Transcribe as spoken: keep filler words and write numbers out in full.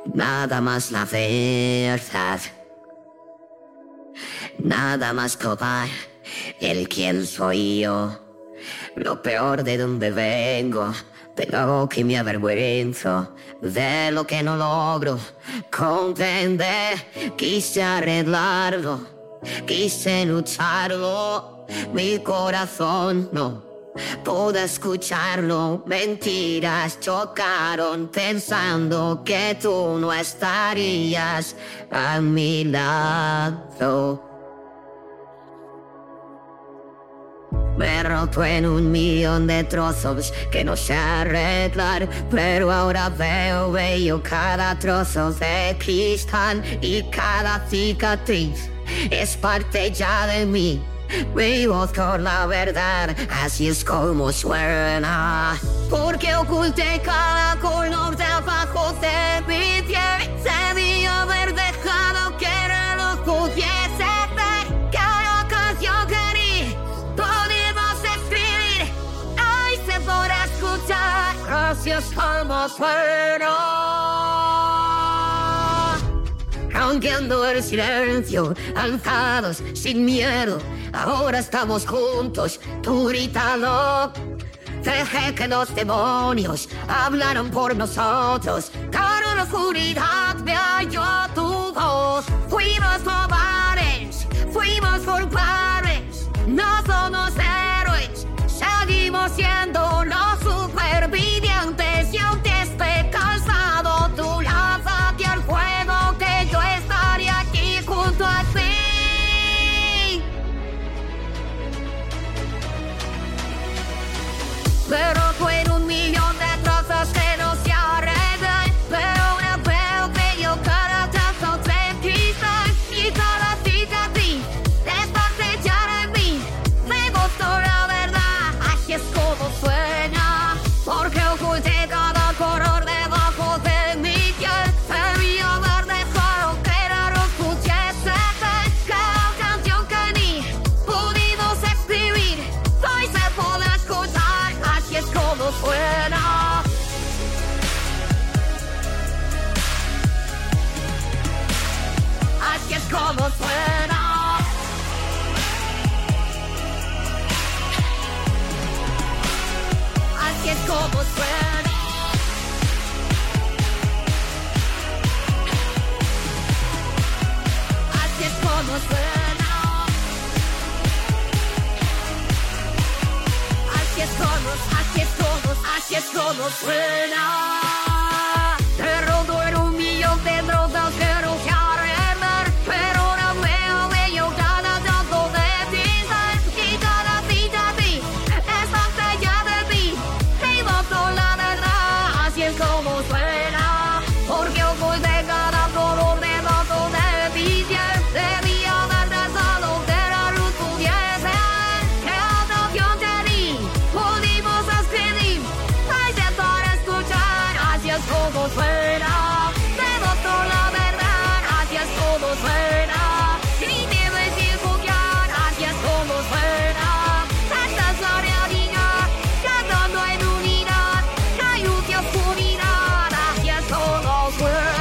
Nada más la verdad. Nada más probar el quién soy yo. Lo peor de donde vengo, de lo que me avergüenzo, de lo que no logro comprender. Quise arreglarlo, quise lucharlo, mi corazón no pude escucharlo. Mentiras chocaron pensando que tú no estarías a mi lado. Me he roto en un millón de trozos que no sé arreglar, pero ahora veo bello cada trozo de cristal y cada cicatriz es parte ya de mí. Vivo con la verdad, así es como suena. Porque oculté cada color debajo de mi piel. Debí haber dejado que no lo pudiese ver. Cada canción que di, podemos escribir. Hoy se podrá escuchar, así es como suena. Rompiendo el silencio, alzados, sin miedo. Ahora estamos juntos, tú grítalo. Dejé que los demonios hablaran por nosotros. Claro, la oscuridad me halló tu voz. Fuimos cobardes, fuimos culpables. No somos héroes, seguimos siendo los supervivientes. Y aunque esté cansado, tú lánzate al fuego, que yo estaré aquí junto a ti. Pero fue en un millón de trozos que no se arreglan. Pero ahora veo bello cada trozo de cristal y cada cicatriz es parte ya de mí. Me gustó la verdad, así es como suena. Porque oculté cada color debajo de mi piel. Debí haber dejado que no lo pudiese ver. Cada canción que ni pudimos escribir, hoy se podrá escuchar, así es como suena. Así es como suena. Así es como suena. Así es como suena. Así es como, así es como, así es como suena. Te roto en un millón de trozos que no se arreglan, pero ahora veo bello cada trozo de cristal y cada cicatriz es parte ya de mí. Vivo con la verdad, así es como suena. Porque oculté cada color debajo de mi piel. Debí haber dejado que la luz pudiese ver. Cada canción que di, pudimos escribir. Hay que para escuchar, así es como suena. Vivo con la verdad, así es como suena. Sin debes divulgar, así es como suena. Esta es la realidad, cantando en unidad. Hay luz y oscuridad, así es como suena.